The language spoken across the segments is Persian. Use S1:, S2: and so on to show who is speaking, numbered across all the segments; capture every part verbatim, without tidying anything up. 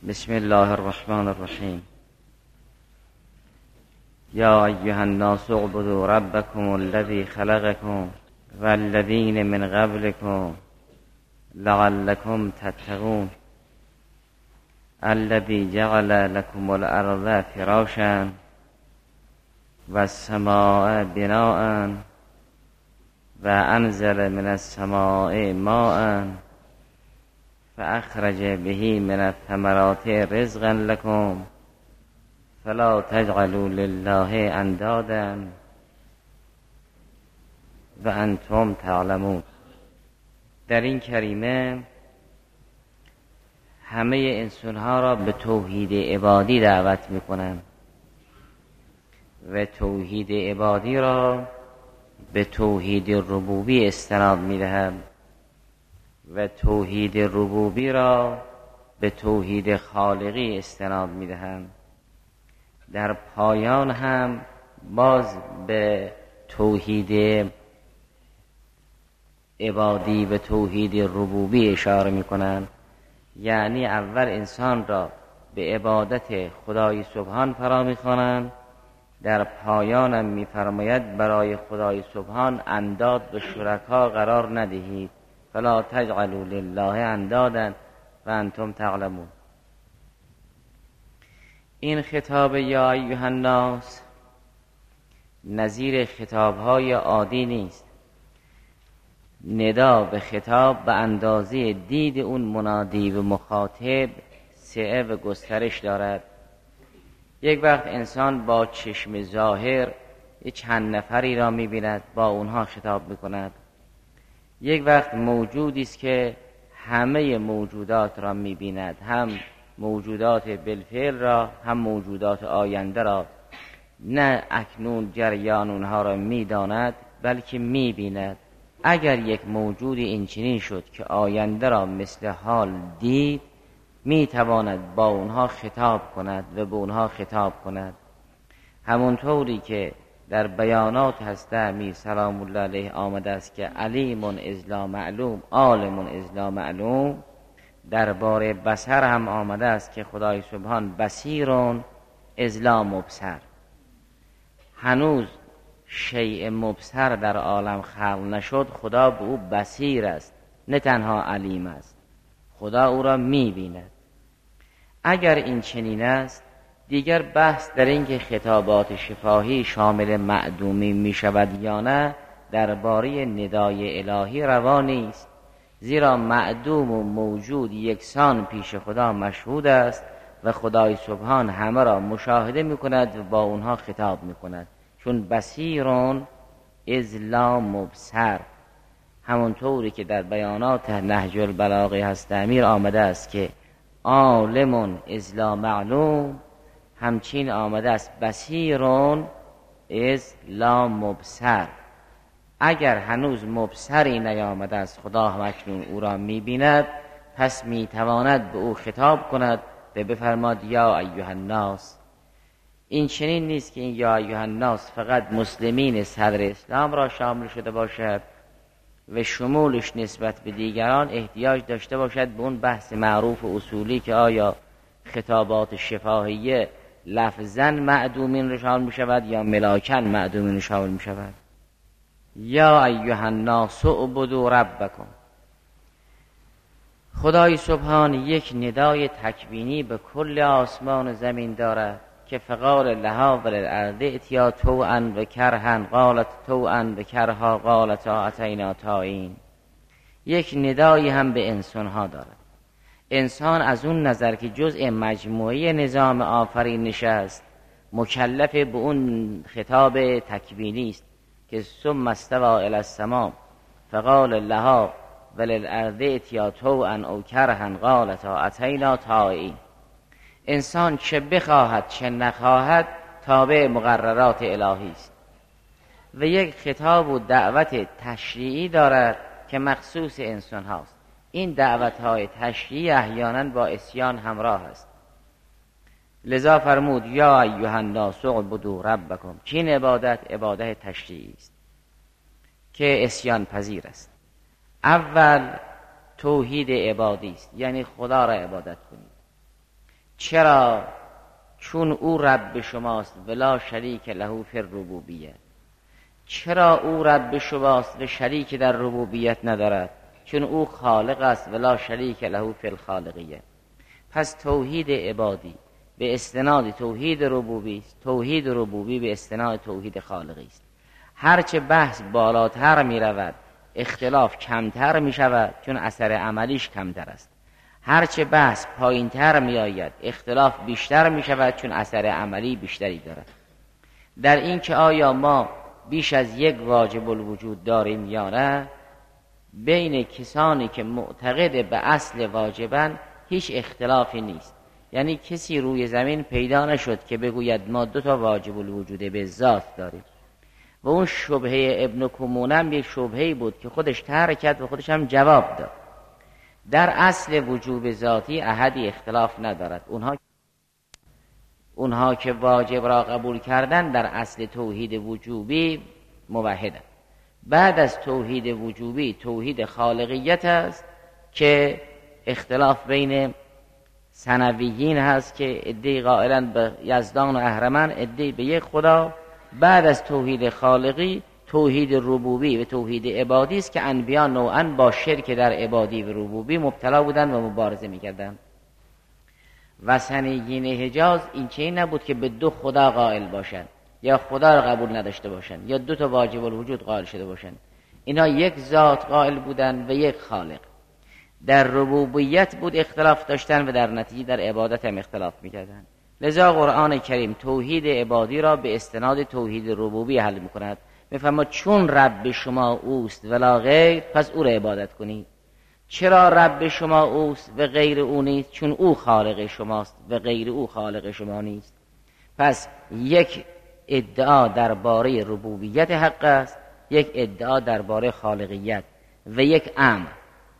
S1: بسم الله الرحمن الرحیم. یا ایها الناس اعبدوا ربکم الذی خلقکم والذین من قبلکم لعلکم تتقون الذی جعل لكم الارض فراشا والسماء بناء وانزل من السماء ماء فاخرج به من الثمرات رزقا لكم فلا تجعلوا لله اندادا وانتم تعلمون. در این کریمه همه انسانها را به توحید عبادی دعوت میکنم و توحید عبادی را به توحید ربوبی استناد میدهم و توحید ربوبی را به توحید خالقی استناد میدهم. در پایان هم باز به توحید عبادی و توحید ربوبی اشاره میکنم، یعنی اول انسان را به عبادت خدای سبحان فرا میخوانند، در پایانم میفرماید برای خدای سبحان انداد و شرکا قرار ندهید، فلا تجعلوا لله اندادا و انتم تعلمون. این خطاب یا ایها الناس نظیر خطابهای عادی نیست. ندا به خطاب به اندازه دید اون منادی و مخاطب سعه و گسترش دارد. یک وقت انسان با چشم ظاهر چند نفری را می‌بیند، با اونها خطاب می‌کند. یک وقت موجودی است که همه موجودات را می‌بیند، هم موجودات بالفعل را هم موجودات آینده را، نه اکنون جریان اونها را می‌داند بلکه می‌بیند. اگر یک موجود اینچنین شد که آینده را مثل حال دید، میتواند با اونها خطاب کند و به اونها خطاب کند. همونطوری که در بیانات هست امیر سلام الله علیه آمده است که علیم اذ لا معلوم عالم اذ لا معلوم، درباره بصر هم آمده است که خدای سبحان بصیر اذ لا مبصر. هنوز شیء مبصر در عالم خلق نشد، خدا به او بصیر است، نه تنها علیم است، خدا او را می‌بیند. اگر این چنین است، دیگر بحث در این که خطابات شفاهی شامل معدومی می شود یا نه درباره ندای الهی روا نیست، زیرا معدوم و موجود یکسان پیش خدا مشهود است و خدای سبحان همه را مشاهده می کند و با اونها خطاب می کند، چون بصیرون اذ لا مبصر. همونطوری که در بیانات نهج البلاغه هست امیر آمده است که عالم اذ لا معلوم، همچین آمده است بصیرون اذ لا مبصر. اگر هنوز مبصری نیامده است، خدا هم اکنون او را می‌بیند، پس می‌تواند به او خطاب کند و بفرماد یا ایها الناس. این چنین نیست که این یا ایها الناس فقط مسلمین صدر اسلام را شامل شده باشد و شمولش نسبت به دیگران احتیاج داشته باشد به اون بحث معروف و اصولی که آیا خطابات شفاهیه لفظاً معدومین را شامل می شود یا ملاکاً معدومین را شامل می شود. یا ایها الناس اعبدوا ربکم. خدای سبحان یک ندای تکوینی به کل آسمان و زمین دارد که فقال لها وللارض ائتیا طوعا و کرها قالت طوعا و کرها قالتا اتینا طائعین. یک ندایی هم به انسان ها دارد. انسان از اون نظر که جزء مجموعه نظام آفرینش است، مکلف به اون خطاب تکوینی است که ثم استوى الی السماء فقال لها وللارض ائتیا طوعا او کرها قالتا اتینا طائعین. انسان چه بخواهد چه نخواهد تابع مقررات الهی است و یک خطاب و دعوت تشریعی دارد که مخصوص انسان هاست. این دعوت های تشریعی احیانا با عصیان همراه است. لذا فرمود یا ایها الناس اعبدوا ربکم. چین عبادت عبادت تشریعی است که عصیان پذیر است. اول توحید عبادی است، یعنی خدا را عبادت کنید. چرا؟ چون او رب شماست ولا شریک له فی الربوبیه. چرا او رب شماست و شریک در ربوبیت ندارد؟ چون او خالق است ولا شریک له فی الخالقیه. پس توحید عبادی به استناد توحید ربوبی است، توحید ربوبی به استناد توحید خالقی است. هرچه بحث بالاتر می رود اختلاف کمتر می شود، چون اثر عملیش کمتر است. هرچه بحث پایین تر می آید اختلاف بیشتر می شود، چون اثر عملی بیشتری دارد. در این که آیا ما بیش از یک واجب الوجود داریم یا نه، بین کسانی که معتقد به اصل واجبن هیچ اختلافی نیست. یعنی کسی روی زمین پیدا نشد که بگوید ما دو تا واجب الوجود به ذات داریم. و اون شبهه ابن کمونم یک شبهه‌ای بود که خودش طرح کرد و خودش هم جواب داد. در اصل وجوب ذاتی احدی اختلاف ندارد. اونها اونها که واجب را قبول کردن در اصل توحید وجوبی موحدند. بعد از توحید وجوبی توحید خالقیت است که اختلاف بین ثنویین هست که عده‌ای قائلن به یزدان و اهرمن، عده‌ای به یک خدا. بعد از توحید خالقی توحید ربوبی و توحید عبادی است که انبیا نوعاً با شرک در عبادی و ربوبی مبتلا بودند و مبارزه می‌کردند. وثنیین حجاز این چیزی نبود که به دو خدا قائل باشند یا خدا را قبول نداشته باشند یا دو تا واجب الوجود قائل شده باشند. اینا یک ذات قائل بودند و یک خالق. در ربوبیت بود اختلاف داشتن و در نتیجه در عبادت هم اختلاف می‌کردند. لذا قرآن کریم توحید عبادی را به استناد توحید ربوبی حل می‌کند. می‌فرماید چون رب شما اوست ولا غیر، پس او را عبادت کنید. چرا رب شما اوست و غیر او نیست؟ چون او خالق شماست و غیر او خالق شما نیست. پس یک ادعا درباره ربوبیت حق است، یک ادعا درباره خالقیت و یک امر.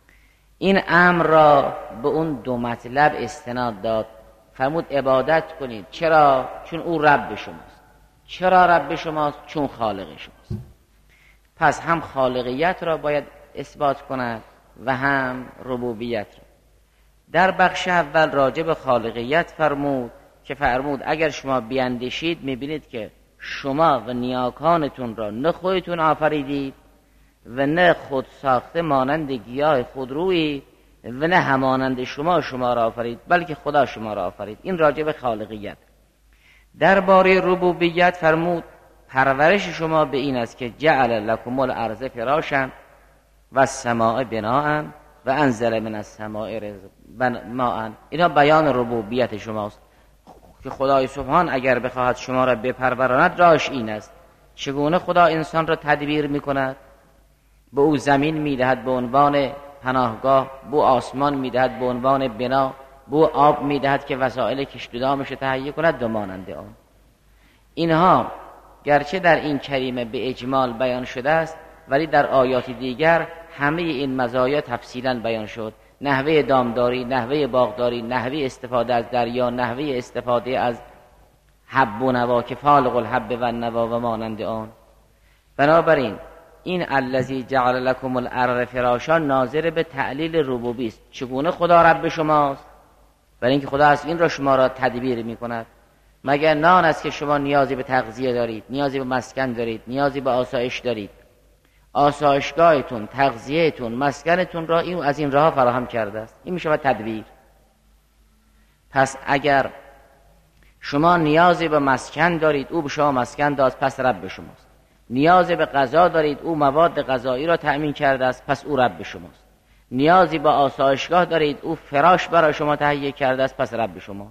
S1: این امر را به اون دو مطلب استناد داد. فرمود عبادت کنید. چرا؟ چون او رب شماست. چرا رب شماست؟ چون خالق شماست. پس هم خالقیت را باید اثبات کند و هم ربوبیت را. در بخش اول راجع به خالقیت فرمود که فرمود اگر شما بیندیشید میبینید که شما و نیاکانتون را نه خودتون آفریدید و نه خود ساخته مانند گیاه خودرویی و نه همانند شما شما را آفرید، بلکه خدا شما را آفرید. این راجع به خالقیت. درباره ربوبیت فرمود پرورش شما به این است که جعل لکم الارض فراشا و السماء بناء و انزل من السماء ماء. اینا بیان ربوبیت شماست که خدای سبحان اگر بخواهد شما را بپروراند راهش این است. چگونه خدا انسان را تدبیر میکند؟ به او زمین میدهد به عنوان پناهگاه، به آسمان میدهد به عنوان بنا، به آب میدهد که وسایل کشتدامش تهیه کند و مانند آن. اینها گرچه در این کریمه به اجمال بیان شده است، ولی در آیات دیگر همه این مزایا تفصیلا بیان شد. نحوه دامداری، نحوه باغداری، نحوه استفاده از دریا، نحوه استفاده از حب و نوا که فالق الحب و النوا و مانند آن. بنابراین این الذی جعل لکم الارض فراشا ناظر به تعلیل ربوبی است. چگونه خدا رب شماست؟ برای اینکه خدا از این را شما را تدبیر می کند. مگر نان است که شما نیازی به تغذیه دارید، نیازی به مسکن دارید، نیازی به آسایش دارید. آسایشگاهتون، تغذیهتون، مسکنتون را این از این راه فراهم کرده است. این می شود تدبیر. پس اگر شما نیازی به مسکن دارید، او به شما مسکن داد، پس رب شماست. نیازی به غذا دارید، او مواد غذایی را تأمین کرده است، پس او رب شماست. نیازی به آسایشگاه دارید، او فراش برای شما تهیه کرده است، پس رب شماست.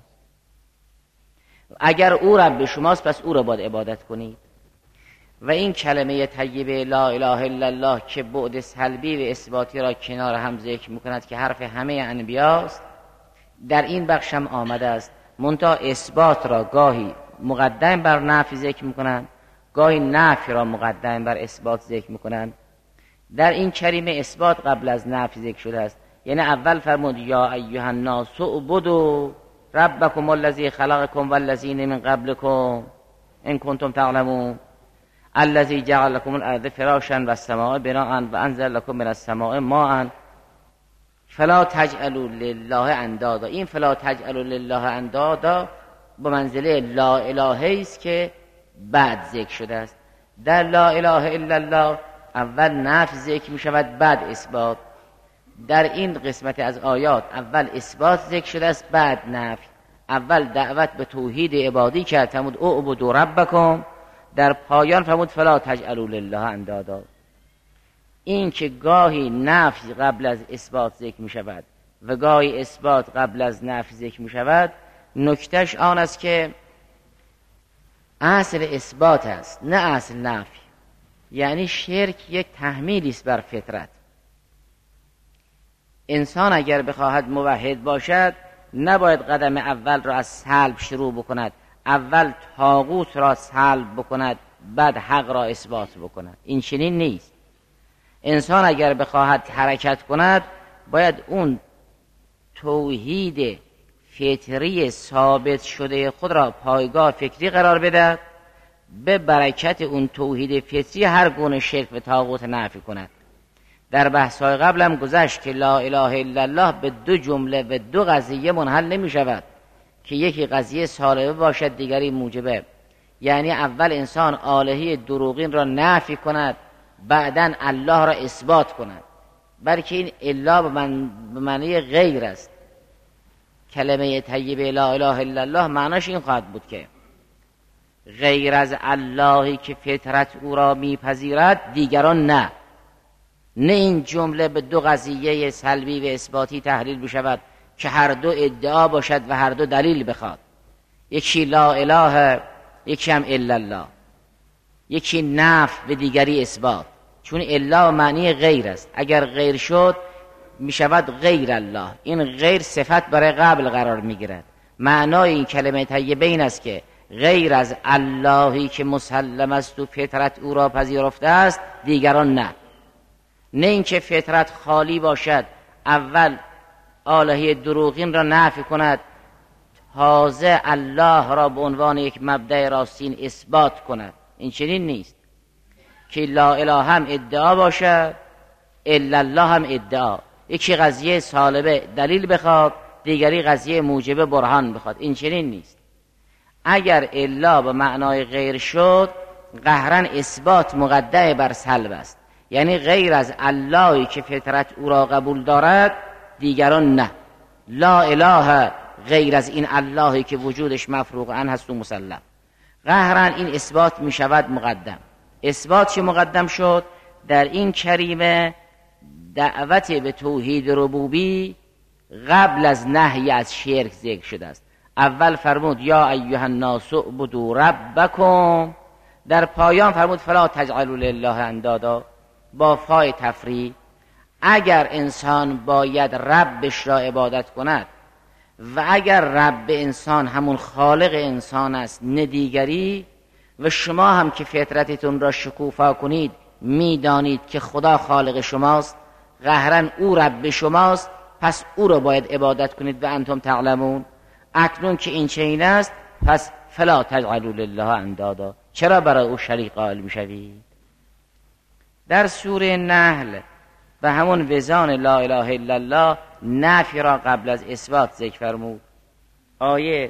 S1: اگر او رب شماست پس او را باید عبادت کنید. و این کلمه طیبه لا اله الا الله که بعد سلبی و اثباتی را کنار هم ذکر میکند که حرف همه انبیاست، در این بخش هم آمده است. منتها اثبات را گاهی مقدم بر نفی ذکر میکنند، گاهی نفی را مقدم بر اثبات ذکر میکنند. در این کریمه اثبات قبل از نفی ذکر شده است. یعنی اول فرمود یا ایها الناس اعبدوا ربکم الذی خلقکم والذین من قبلکم ان کنتم تعلمون الذی جعل لكم الارض فراشا والسماء بناء وانزل لكم من السماء ماء فلا تجعلوا لله اندادا. این فلا تجعلوا لله اندادا به منزله لا اله است که بعد ذکر شده است. در لا اله الا الله اول نفی ذکر می شود بعد اثبات. در این قسمت از آیات اول اثبات ذکر شده است بعد نفی. اول دعوت به توحید عبادی کرد فرمود اعبدوا ربکم، در پایان فرمود فلا تجعلوا لله اندادا. این که گاهی نفی قبل از اثبات ذکر می شود و گاهی اثبات قبل از نفی ذکر می شود، نکتهش آن است که اصل اثبات است نه اصل نفی. یعنی شرک یک تحمیلی است بر فطرت. انسان اگر بخواهد موحد باشد نباید قدم اول را از سلب شروع بکند، اول طاغوت را سلب بکند بعد حق را اثبات بکند. این چنین نیست. انسان اگر بخواهد حرکت کند باید اون توحید فطری ثابت شده خود را پایگاه فکری قرار بده، به برکت اون توحید فطری هر گونه شرک و طاغوت نفی کند. در بحث‌های قبلم گذشت که لا اله الا الله به دو جمله و دو قضیه منحل نمی شود که یکی قضیه سالبه باشد دیگری موجبه. یعنی اول انسان الهی دروغین را نفی کند بعداً الله را اثبات کند، بلکه این الا به معنی غیر است. کلمه طیبه لا اله الا الله معناش این خواهد بود که غیر از اللهی که فطرت او را میپذیرد دیگران نه. نه این جمله به دو قضیه سلبی و اثباتی تحلیل بشود که هر دو ادعا باشد و هر دو دلیل بخواد. یکی لا اله، یکی هم الا الله، یکی نفی و دیگری اثبات. چون الا معنی غیر است، اگر غیر شد می شود غیر الله. این غیر صفت برای قبل قرار می گیرد. معنای این کلمه طیبه این است که غیر از اللهی که مسلم است و فطرت او را پذیرفته است دیگران نه. نه اینکه فطرت خالی باشد اول الهی دروغین را نفی کند تازه الله را به عنوان یک مبدأ راستین اثبات کند. این چنین نیست که لا اله هم ادعا باشد الا الله هم ادعا. یکی قضیه سالبه دلیل بخواد دیگری قضیه موجبه برهان بخواد. این چنین نیست. اگر الا به معنای غیر شد قهرن اثبات مقدم بر سلب است. یعنی غیر از اللهی که فطرت او را قبول دارد دیگران نه. لا اله غیر از این اللهی که وجودش مفروغ عنه هست و مسلم. قهرن این اثبات می شود مقدم. اثبات چه مقدم شد؟ در این کریمه دعوت به توحید ربوبی قبل از نهی از شرک ذکر شده است. اول فرمود یا ایها الناس اعبدوا ربکم، در پایان فرمود فلا تجعلوا لله اندادا با فای تفریع. اگر انسان باید ربش را عبادت کند و اگر رب انسان همون خالق انسان است نه دیگری، و شما هم که فطرتتون را شکوفا کنید میدانید که خدا خالق شماست، قهرن او رب شماست، پس او را باید عبادت کنید و انتم تعلمون. اکنون که این چنین است پس فلا تجعلوا لله اندادا، چرا برای او شریک قائل میشوید؟ در سوره نحل به همون وزان لا اله الا الله نفی را قبل از اثبات ذکر فرمود. آیه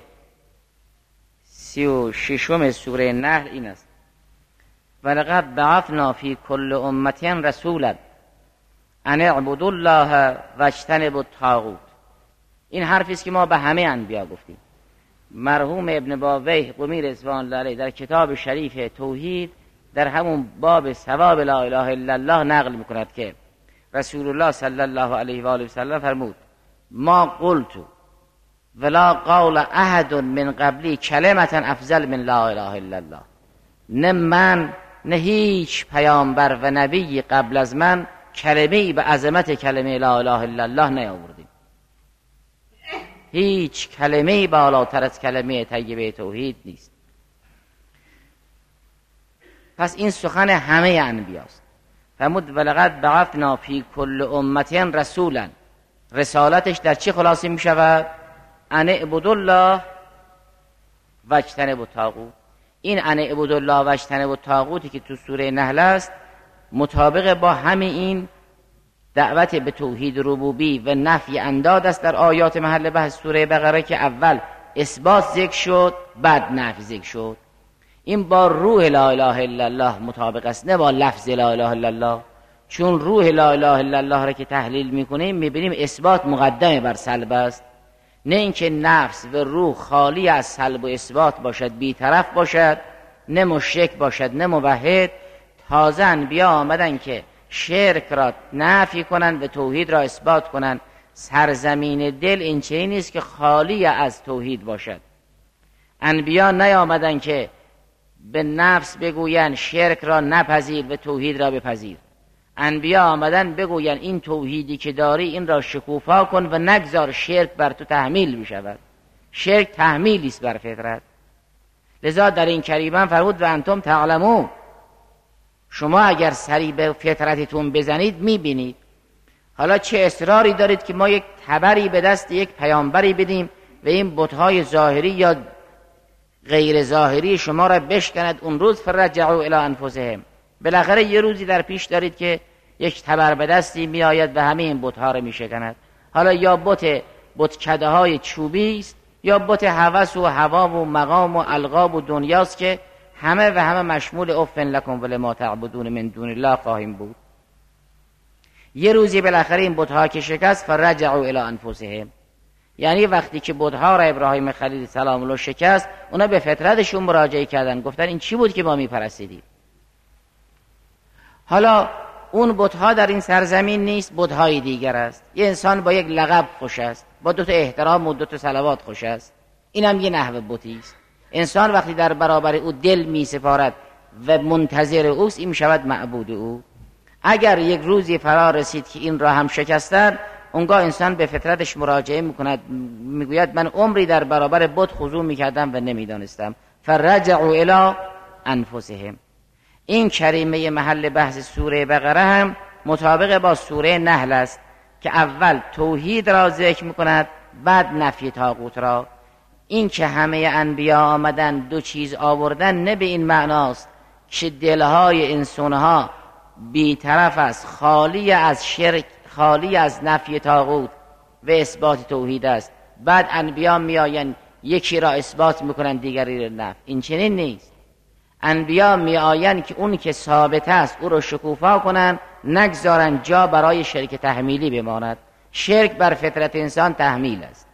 S1: سی و ششم سوره نحل این است ولقد بعثنا فی کل امة رسولا ان اعبدوا الله واجتنبوا الطاغوت. این حرفی است که ما به همه انبیا گفتیم. مرحوم ابن باویه قمی رضوان الله علیه در کتاب شریف توحید در همون باب ثواب لا اله الا الله نقل میکند که رسول الله صلی الله علیه و آله و سلم فرمود ما قلت ولا قول احد من قبلی کلمة افضل من لا اله الا الله. نه من نه هیچ پیامبر و نبی قبل از من کلمه‌ای به عظمت کلمه لا اله الا الله نیاوردیم. هیچ کلمه‌ای بالاتر از کلمه طیبه توحید نیست. پس این سخن همه انبیاست. فرمود ولقد بعثنا فی کل امة رسولا. رسالتش در چی خلاصه می شود؟ ان اعبدوا الله واجتنبوا الطاغوت. این ان اعبدوا الله واجتنبوا الطاغوتی که تو سوره نحل است مطابق با همه این دعوت به توحید ربوبی و نفی انداد است در آیات محل بحث سوره بقره که اول اثبات ذکر شد بعد نفی ذکر شد. این با روح لا اله الا الله مطابق است، نه با لفظ لا اله الا الله. چون روح لا اله الا الله را که تحلیل میکنیم میبینیم اثبات مقدمه بر سلب است، نه اینکه نفس و روح خالی از سلب و اثبات باشد، بی‌طرف باشد، نه مشرک باشد نه موحد. تازه انبیا آمدن که شرک را نفی کنند و توحید را اثبات کنند. سرزمین دل این چیزی نیست که خالی از توحید باشد. انبیا نیامدن که به نفس بگویند شرک را نپذیر و توحید را بپذیر. انبیا آمدن بگویند این توحیدی که داری این را شکوفا کن و نگذار شرک بر تو تحمیل بشود. شرک تحمیلی است بر فطرت. لذا در این کریمه فرمود و انتم تعلمون، شما اگر سری به فطرتتون بزنید میبینید. حالا چه اصراری دارید که ما یک تبری به دست یک پیامبری بدیم و این بت‌های ظاهری یا غیر ظاهری شما را بشکند؟ اون روز فرجعوا الی انفسهم. بالاخره یه روزی در پیش دارید که یک تبر به دستی می آید و همه این بت‌ها را می شکند. حالا یا بت بتکده های چوبی است یا بت هوس و هوا و مقام و القاب و دنیاست که همه و همه مشمول افن لکم ولما تعبدون من دون الله خواهیم بود. یه روزی بالاخره این بت‌ها که شکست فرجعوا الی انفسهم، یعنی وقتی که بت‌ها را ابراهیم خلیل سلام الله شکست، اونا به فطرتشون مراجعه کردن، گفتن این چی بود که ما می‌پرستیدیم؟ حالا اون بت‌ها در این سرزمین نیست، بت‌های دیگر است. یه انسان با یک لقب خوش است، با دو تا احترام و دو تا صلوات خوش است، اینم یه نحو بتی است. انسان وقتی در برابر او دل می‌سپارد و منتظر اوست، این می‌شود معبود او. اگر یک روزی فرا رسید که این را هم شکستن، اونگاه انسان به فطرتش مراجعه میکند، میگوید من عمری در برابر بت خضوع میکردم و نمیدانستم. فرجعوا الی انفسهم. این کریمه محل بحث سوره بقره هم مطابق با سوره نحل است که اول توحید را ذکر میکند بعد نفی طاغوت را. این که همه انبیا آمدن دو چیز آوردن نه به این معناست که دلهای انسانها بی‌طرف است، خالی از شرک، خالی از نفی طاغوت و اثبات توحید است. بعد انبیا میآیند یکی را اثبات میکنند دیگری را نفی. این چنین نیست. انبیا میآیند که اون که ثابت است او را شکوفا کنند، نگذارند جا برای شرک تحمیلی بماند. شرک بر فطرت انسان تحمیل است،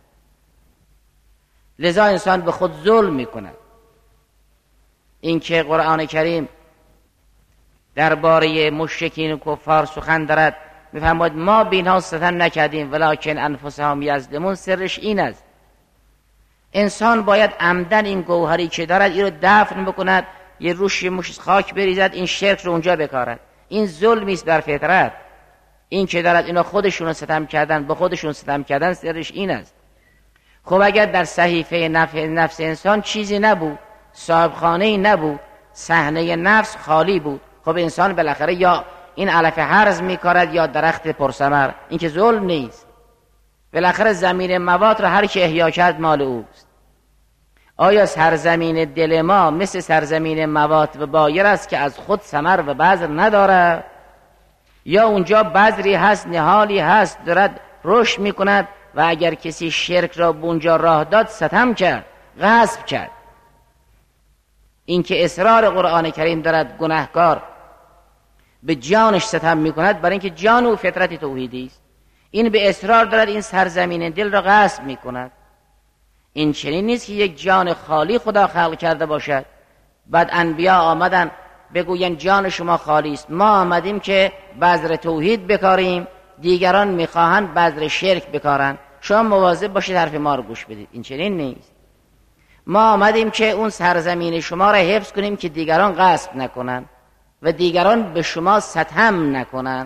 S1: لذا انسان به خود ظلم میکند. این که قرآن کریم درباره مشرکین و کفار سخن دارد، میفرماید ما بینها ستم نکردیم ولکن انفسهم یظلمون. سرش این است انسان باید عمدن این گوهری که دارد این رو دفن بکند، یه روش مش خاک بریزد، این شرک رو اونجا بکارد. این ظلمی است بر فطرت. این که دارد اینا خودشون ستم کردن، به خودشون ستم کردن، سرش این است. خب اگر در صحیفه نفس, نفس انسان چیزی نبود، صاحب خانه‌ای نبود، صحنه نفس خالی بود، خب انسان بالاخره یا این علف هرز میکارد یا درخت پرثمر. این که ظلم نیست. بالاخره زمین مواد را هر که احیا کرد مال اوست. آیا سرزمین دل ما مثل سرزمین مواد و بایر است که از خود ثمر و بذر نداره؟ یا اونجا بذری هست، نهالی هست، دارد رشد میکند و اگر کسی شرک را بونجا راه داد ستم کرد، غصب کرد. این که اصرار قرآن کریم دارد گناهکار به جانش ستم میکند برای اینکه جان او فطرت توحیدی است، این به اصرار دارد این سرزمین دل را غصب میکند. این چنین نیست که یک جان خالی خدا خلق کرده باشد بعد انبیا آمدن بگوین جان شما خالی است، ما آمدیم که بذر توحید بکاریم، دیگران میخواهند بذر شرک بکارن، شما مواظب باشید حرف ما رو گوش بدید. این چنین نیست. ما آمدیم که اون سرزمین شما را حفظ کنیم که دیگران غصب نکنن و دیگران به شما ستم نکنن.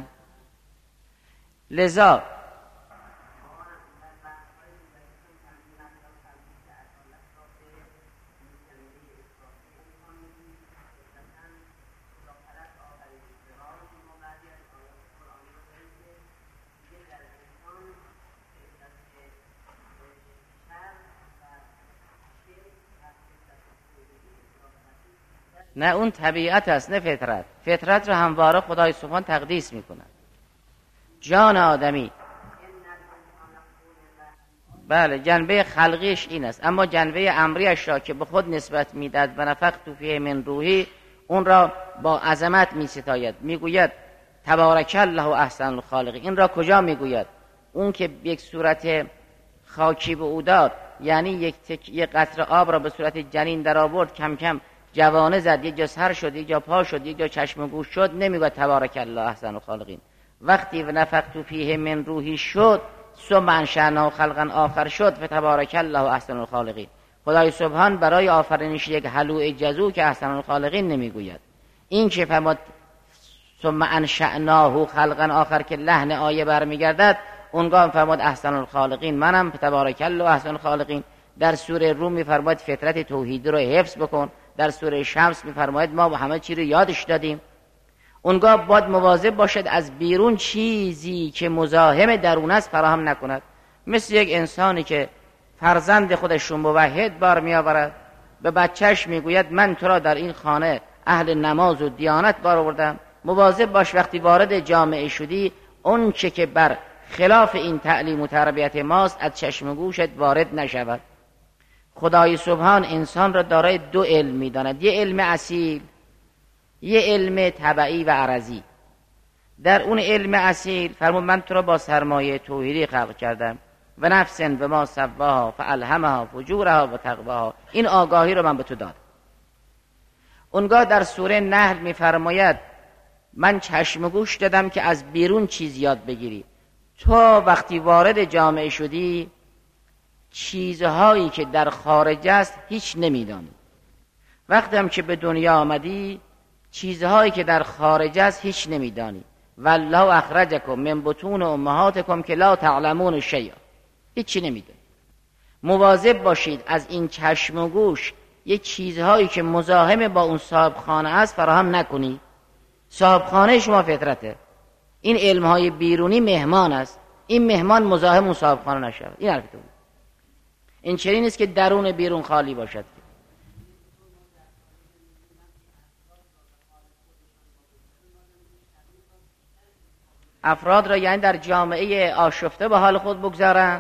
S1: لذا نه اون طبیعت است نه فطرت. فطرت رو همواره خدای سبحان تقدیس میکنه. جان آدمی. بله جنبه خلقیش این است، اما جنبه امریش را که به خود نسبت میداد و نفخت فیه من روحی، اون را با عظمت می ستاید، میگوید تبارک الله احسن الخالقین. این را کجا میگوید؟ اون که یک صورت خاکی به او داد، یعنی یک تک یک قطره آب را به صورت جنین در آورد، کم کم جوانه زد، یک جا سر شد، یک جا پا شد، یک جا چشم و گوش شد، نمیگوید تبارک الله احسن الخالقین. وقتی و نفخت فیه من روحی شد، ثم انشأناه خلقا آخر شد، فتبارک الله احسن الخالقین. خدای سبحان برای آفرینش یک هلوع جزو که احسن الخالقین نمیگوید. این که فرمود ثم انشأناه خلقا آخر که لحن آیه برمیگردد، اونگاه فرمود احسن الخالقین منم، فتبارک الله احسن الخالقین. در سوره روم میفرماید فطرت توحیدی رو حفظ بکن، در سوره شمس میفرماید ما همه چی رو یادش دادیم. اونگاه باید مواظب باشد از بیرون چیزی که مزاحم درون است فراهم نکند. مثل یک انسانی که فرزند خودش رو موحد بار می آورد، به بچهش میگوید من تو را در این خانه اهل نماز و دیانت بار آوردم، مواظب باش وقتی وارد جامعه شدی اون چه که بر خلاف این تعلیم و تربیت ماست از چشم و گوشت وارد نشود. خدای سبحان انسان را دارای دو علم میداند، یه علم اصیل، یه علم طبعی و عرضی. در اون علم اصیل فرمود من تو را با سرمایه توحیدی خلق کردم و نفس و ما سواها فالهمها فجورها و تقواها. این آگاهی رو من به تو دادم. اونگاه در سوره نحل میفرماید من چشم و گوش دادم که از بیرون چیز یاد بگیری. تو وقتی وارد جامعه شدی چیزهایی که در خارج است هیچ نمیدانی. وقتی هم که به دنیا آمدی چیزهایی که در خارج است هیچ نمیدانی. والله اخرجکم من بطون امهاتکم که لا تعلمون شیئا، هیچی نمیدانی. مواظب باشید از این چشم و گوش یک چیزهایی که مزاحم با اون صاحب خانه است فراهم نکنی. صاحب خانه شما فطرته، این علمهای بیرونی مهمان است، این مهمان مزاحم اون صاحب خانه نشود. این حرف تو. این چنین نیست که درون بیرون خالی باشد. افراد را یعنی در جامعه آشفته به حال خود بگذارن.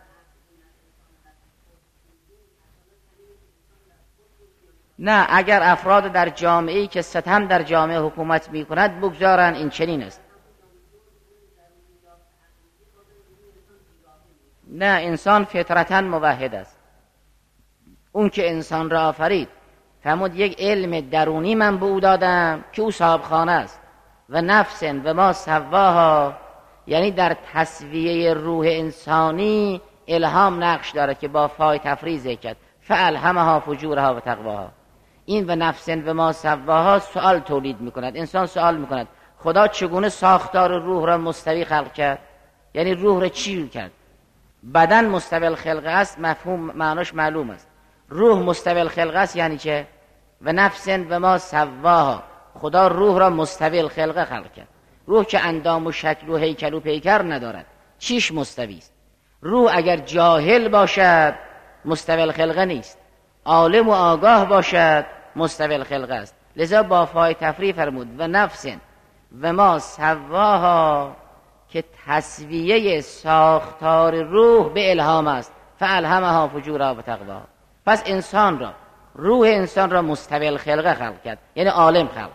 S1: نه، اگر افراد در جامعه‌ای که ستم در جامعه حکومت می‌کند بگذارن، این چنین است. نه، انسان فطرتاً موحد است. اون که انسان را آفرید فرمود یک علم درونی من به او دادم که او صاحب خانه است و نفس و ما سواها، یعنی در تسویه روح انسانی الهام نقش دارد که با فای تفریز کرد فالهمها فجورها و تقواها. این و نفس و ما سواها سوال تولید میکند. انسان سوال میکند خدا چگونه ساختار روح را مستوی خلق کرد؟ یعنی روح را چی کرد؟ بدن مستوی الخلقه است، مفهوم معناش معلوم است. روح مستوی الخلقه است یعنی چه؟ و نفس و ما سواها، خدا روح را مستوی الخلقه خلق کرد. روح که اندام و شکل و هیکل و پیکر ندارد، چیش مستوی است؟ روح اگر جاهل باشد مستوی الخلقه نیست، عالم و آگاه باشد مستوی الخلقه است. لذا با فای تفریح فرمود و نفس و ما سواها که تسویه ساختار روح به الهام است فالهمها فجورها و تقواها. پس انسان را، روح انسان را مستوی الخلقه خلق کرد، یعنی عالم خلق کرد.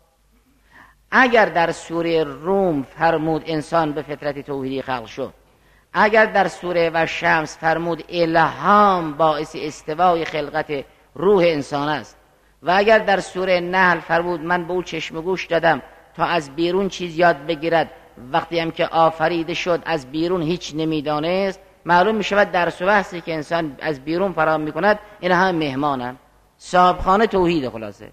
S1: اگر در سوره روم فرمود انسان به فطرت توحیدی خلق شد، اگر در سوره و شمس فرمود الهام باعث استوای خلقت روح انسان است، و اگر در سوره نحل فرمود من به او چشم و گوش دادم تا از بیرون چیز یاد بگیرد، وقتی هم که آفریده شد از بیرون هیچ نمیدانست، معلوم می شود درس و بحثی که انسان از بیرون فراهم می کند این هم مهمانن، صاحب خانه توحید خلاصه.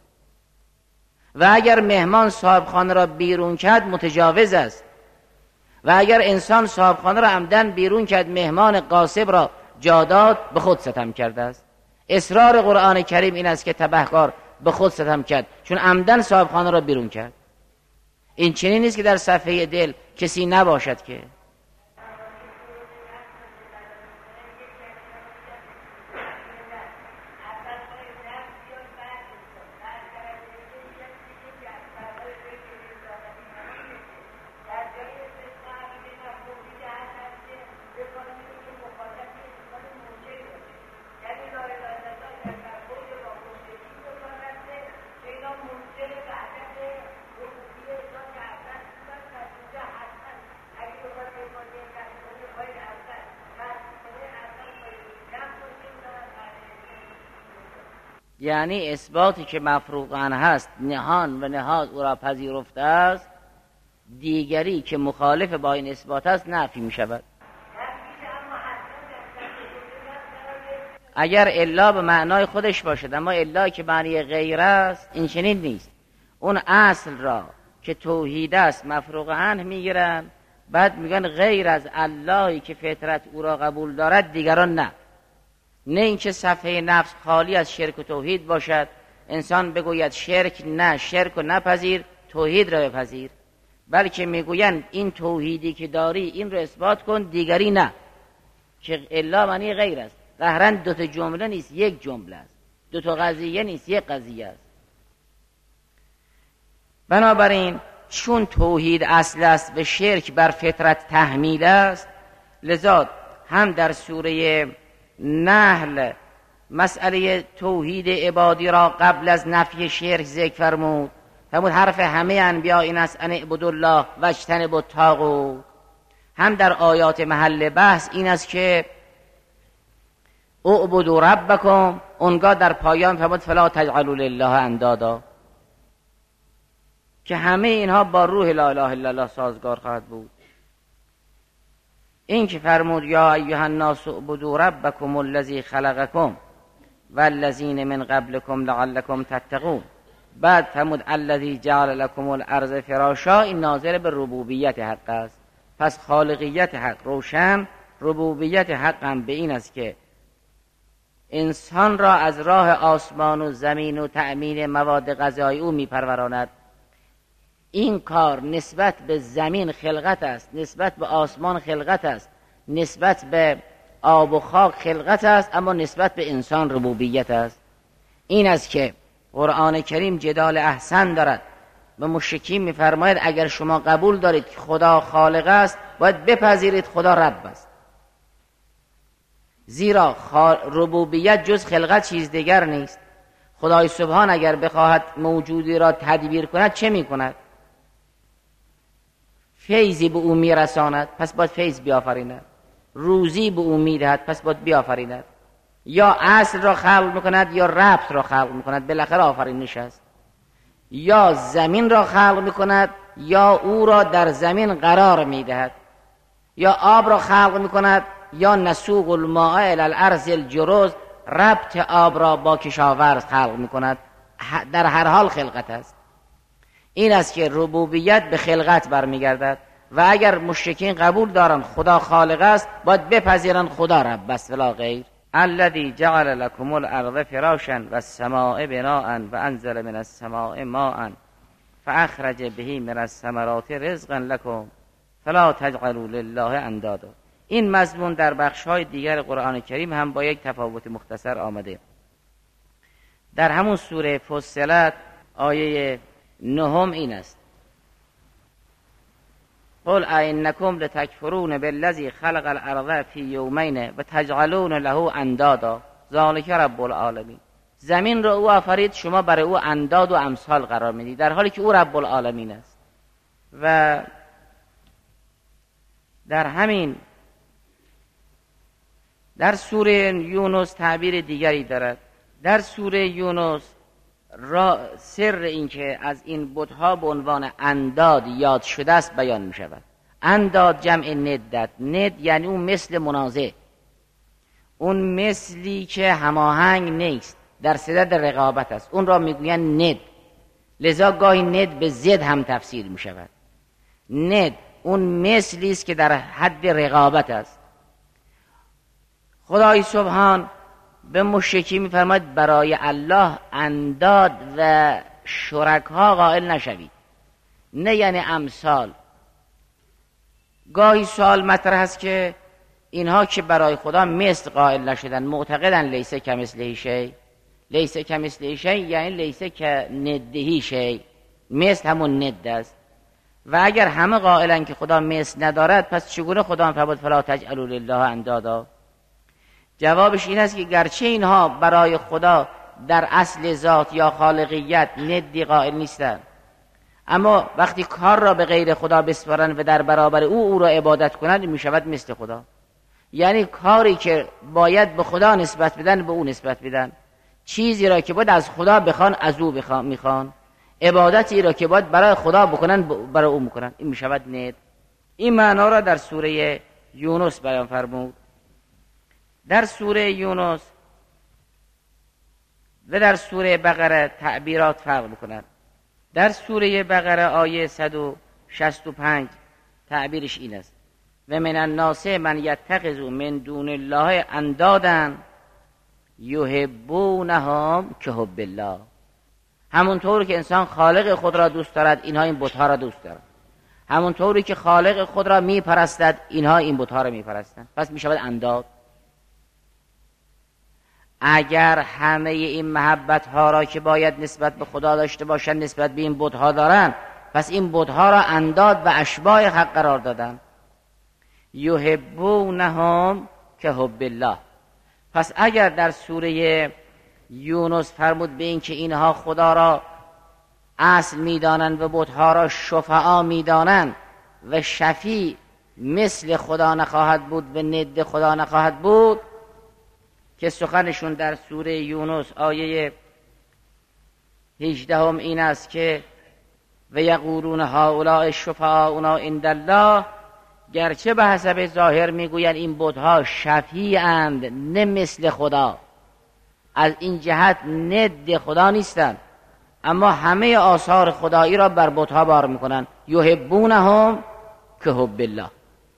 S1: و اگر مهمان صاحب خانه را بیرون کرد متجاوز است، و اگر انسان صاحب خانه را عمدن بیرون کرد مهمان غاصب را جاداد به خود ستم کرده است. اصرار قرآن کریم این است که تبهکار به خود ستم کرد، چون عمدن صاحب خانه را بیرون کرد. این چنین نیست که در صفحه دل کسی نباشد که یعنی اثباتی که مفروغ عنه هست، نهان و نهاد او را پذیرفته است، دیگری که مخالف با این اثبات است نفی می شود. اگر الا به معنای خودش باشد، اما الا که معنی غیر است، این چنین نیست. اون اصل را که توحید است مفروغ عنه میگیرن، بعد میگن غیر از اللهی که فطرت او را قبول دارد دیگران نه. نه اینکه صفحه نفس خالی از شرک و توحید باشد، انسان بگوید شرک نه، شرک و نپذیر، توحید را بپذیر، بلکه میگویند این توحیدی که داری این را اثبات کن، دیگری نه، که الا معنی غیر است. قهرن دو تا جمله نیست، یک جمله است. دو تا قضیه نیست، یک قضیه است. بنابراین چون توحید اصل است و شرک بر فطرت تحمیل است، لذا هم در سوره نحل مسئله توحید عبادی را قبل از نفی شرک ذکر فرمود. فرمود حرف همه انبیا این است ان اعبدوا الله و اجتنبوا الطاغوت. هم در آیات محل بحث این است که اعبدوا ربکم، اونگاه در پایان فرمود فلا تجعلوا لله اندادا، که همه اینها با روح لا اله الا الله سازگار خواهد بود. این که فرمود یا ایها الناس اعبدوا ربکم الذی خلقکم والذین من قبلکم لعلکم تتقون، بعد فرمود الذی جعل لکم الارض فراشا، این ناظر به ربوبیت حق است. پس خالقیت حق روشن، ربوبیت حق هم به این است که انسان را از راه آسمان و زمین و تأمین مواد غذایی او میپروراند. این کار نسبت به زمین خلقت است، نسبت به آسمان خلقت است، نسبت به آب و خاک خلقت است، اما نسبت به انسان ربوبیت است. این است که قرآن کریم جدال احسن دارد. به مشرکین میفرماید اگر شما قبول دارید که خدا خالق است، باید بپذیرید خدا رب است. زیرا خال... ربوبیت جز خلقت چیز دیگر نیست. خدای سبحان اگر بخواهد موجودی را تدبیر کند چه میکند؟ فیضی به او میرساند، پس باید فیض بیافریند. روزی به او میدهد، پس باید بیافریند. یا اصل را خلق میکند یا ربط را خلق میکند، بالاخره آفرینش است. یا زمین را خلق میکند یا او را در زمین قرار میدهد. یا آب را خلق میکند یا نسوق الماء الی الارض الجرز، ربط آب را با کشاورز خلق میکند. در هر حال خلقت است. این است که ربوبیت به خلقت برمیگردد. و اگر مشرکین قبول دارن خدا خالق است، باید بپذیرن خدا رب است ولا غیر. الذی جعل لكم الارض فراشا والسماء بناء وانزل من السماء ماء فاخرج به من الثمرات رزقا لكم فلا تجعلوا لله اندادا. این مضمون در بخش‌های دیگر قرآن کریم هم با یک تفاوت مختصر آمده. در همون سوره فصلت آیه نهم این است: قل ائنکم لتکفرون بالذی خلق الارض فی یومین و تجعلون له اندادا ذلک رب العالمین. زمین را او آفرید، شما برای او انداد و امثال قرار میدید، در حالی که او رب العالمین است. و در همین در سوره یونس تعبیر دیگری دارد. در سوره یونس را سر این که از این بت‌ها به عنوان انداد یاد شده است بیان می شود. انداد جمع ندت، ند یعنی اون مثل منازع، اون مثلی که هماهنگ نیست، در صدد رقابت است، اون را میگویند ند. لذا گاهی ند به ضد هم تفسیر می شود. ند اون مثلی است که در حد رقابت است. خدای سبحان به مشرکی میفرماید برای الله انداد و شرکا قائل نشوید. نه یعنی امثال. گاهی سوال مطرح است که اینها که برای خدا مثل قائل نشدن، معتقدن لیس کمثله شیء، لیس کمثله شیء یعنی لیس کندهی شیء، مثل همون ند است. و اگر همه قائلن که خدا مثل ندارد، پس چگونه خدا فرمود فلا تجعلوا لله اندادا؟ جوابش این است که گرچه اینها برای خدا در اصل ذات یا خالقیت ندی قائل نیستند، اما وقتی کار را به غیر خدا بسپارند و در برابر او او را عبادت کنند، می شود مثل خدا. یعنی کاری که باید به خدا نسبت بدن به او نسبت بدن، چیزی را که باید از خدا بخوان از او بخوان میخوان، عبادتی را که باید برای خدا بکنن برای او میکنن. این میشود ند. این معنا را در سوره یونس بیان فرمود. در سوره یونس و در سوره بقره تعبیرات فرق میکنند. در سوره بقره آیه صد و شصت و پنج تعبیرش این است: و من الناس من یتخذ من دون الله اندادا یحبونهم کحب الله. همونطور که انسان خالق خود را دوست دارد، اینها این بت‌ها را دوست دارند. همونطوری که خالق خود را میپرستد، اینها این بت‌ها را میپرستند. پس میشود انداد. اگر همه این محبت ها را که باید نسبت به خدا داشته باشند نسبت به این بت‌ها دارند، پس این بت‌ها را انداد و اشباح حق قرار دادند. یحبونهم کحب الله. پس اگر در سوره یونس فرمود به این که اینها خدا را اصل میدانند و بت‌ها را شفعا میدانند و شفیع مثل خدا نخواهد بود و ند خدا نخواهد بود، که سخنشون در سوره یونس آیه هجده هم این است که و یقولون هؤلاء شفعاؤنا عند الله، گرچه به حسب ظاهر میگویند این بت‌ها شفیعند نه مثل خدا، از این جهت ند خدا نیستند، اما همه آثار خدایی را بر بت‌ها بار میکنند. یحبونهم کحب الله.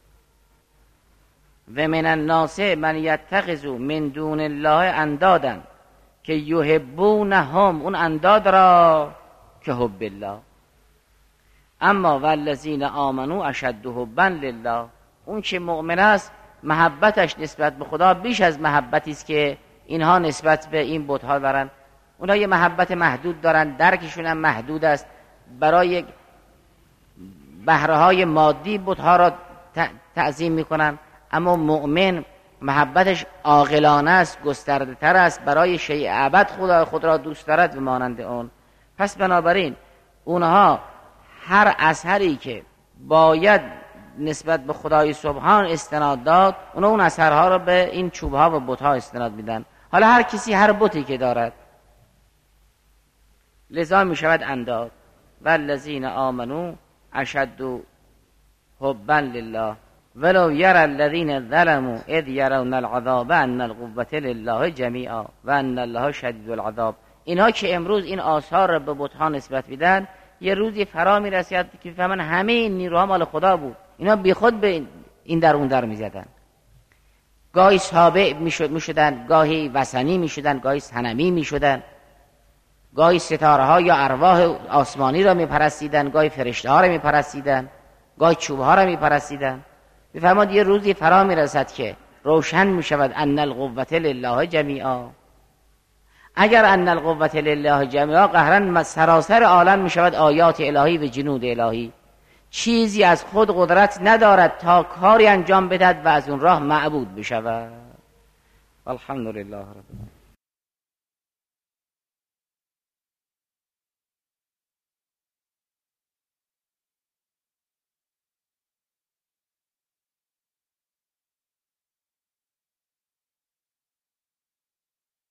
S1: و من الناس من یتخذ من دون الله اندادا که یحبونهم، اون انداد را کحب الله. اما والذین آمنوا اشد حبا لله، اون که مؤمن است محبتش نسبت به خدا بیش از محبتی است که اینها نسبت به این بت‌ها دارن. اونها یه محبت محدود دارن، درکشون هم محدود است، برای بهره‌های مادی بت‌ها را تعظیم میکنن. اما مؤمن محبتش عاقلانه است، گسترده تر است، برای شیء ابد خدا خود را دوست دارد و مانند اون. پس بنابراین اونها هر اثری که باید نسبت به خدای سبحان استناد داد، اونها اون اثرها را به این چوبها و بت‌ها استناد میدن. حالا هر کسی هر بتی که دارد، لذا می شود انداد. والذین آمنوا اشد حبا لله ولو یرى الذین ظلموا اذ یرون العذاب ان القوة لله جمیعا و ان الله شدید العذاب. اینها که امروز این آثار را به بت‌ها نسبت میدن، یه روزی فرا میرسید که فهمن همه این نیروها مال خدا بود. اینا بی خود به این در اون در میزدن، گاهی سابع میشدن، گاهی وثنی میشدن، گاهی صنمی میشدن، گاهی ستاره ها یا ارواح آسمانی را میپرستیدن، گاهی فرشته ها را میپرستیدن، گاهی چوب ها را میپرستیدن. میفهمد یه روزی فرا میرسد که روشن میشود ان القوة لله جمیعا. اگر ان القوة لله جمیعا، قهرن سراسر عالم میشود آیات الهی و جنود الهی. چیزی از خود قدرت ندارد تا کاری انجام بدهد و از اون راه معبود بشود. الحمدلله رب العالمین.